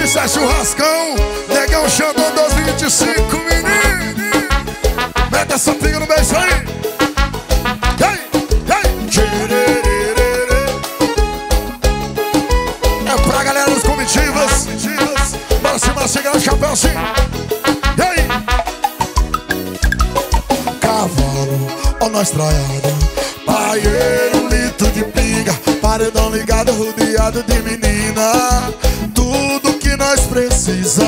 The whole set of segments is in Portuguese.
Isso é churrascão, negão Xandão 225, menino. Mete essa pinga no beijo aí. É pra galera das comitivas. Bora cima, chegar no chapéu assim. E aí? Cavalo, ó nós traiado. Paieiro, litro de pinga. Paredão ligado, rodeado de menina. Tudo que nós precisa.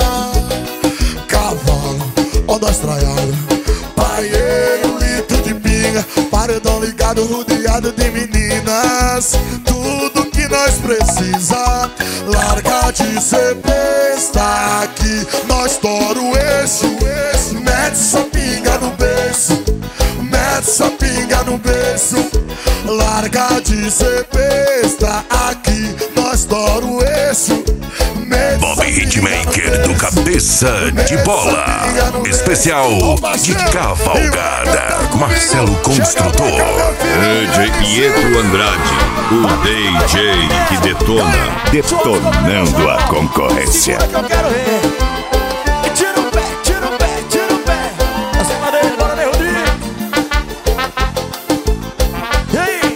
Cavalo, ó nós traiado. Paieiro, litro de pinga. Paredão ligado, rodeado de meninas. Tudo que nós precisa. Larga de ser besta, aqui nós estoura o eixo. Mete sua pinga no beijo. Mete sua pinga no beijo. Larga de ser besta, aqui nós estoura o eixo. Bob Hitmaker do Cabeça de Bola. Especial de cavalgada. Marcelo Construtor. DJ Pietro Andrade, o DJ que detona, detonando a concorrência. Eu quero ver. Tira o pé, tira o pé, tira o pé. Acima dele, bora, meu Rodrigo. E aí?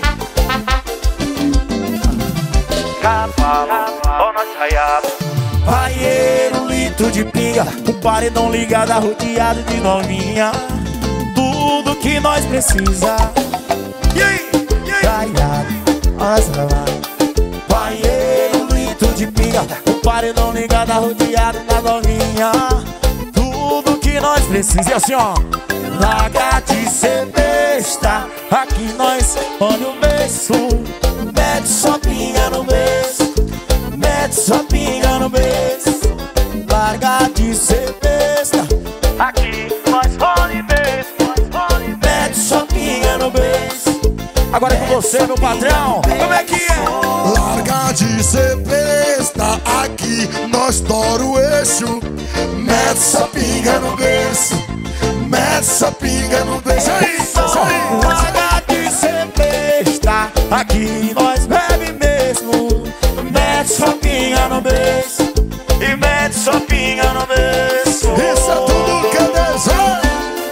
Cavalo, ó nós traiado. Paieiro, litro de pinga. Um paredão ligado, rodeado de novinha. Tudo que nós precisa. E aí? Traiado, nós traiado. Paieiro, litro de pinga. Um paredão ligado, rodeado da novinha. Tudo que nós precisa. E assim, ó. Larga de ser besta. Aqui nós, olha o beijo. Mete sua pinga no beijo. Mete sua pinga no beijo. Larga de ser besta. Aqui nós olha e beijo. Mete sua pinga no beijo. Agora é com você, meu patrão. Como é que é? Larga de ser besta, aqui nós estoura o eixo. Mete sua pinga no beijo. Mete sua pinga no beijo. Larga de ser besta, aqui nós bebe mesmo. Mete sua pinga no beijo. E mete sua pinga no beijo. Isso é tudo que eu desejo.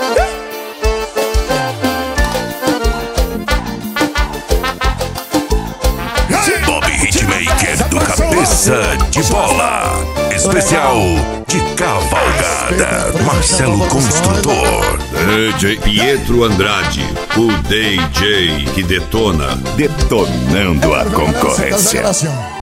Bob Hitmaker do Cabeça de Bola. Especial de cavalgada. Marcelo Construtor. DJ Pietro Andrade, o DJ que detona, detonando a concorrência.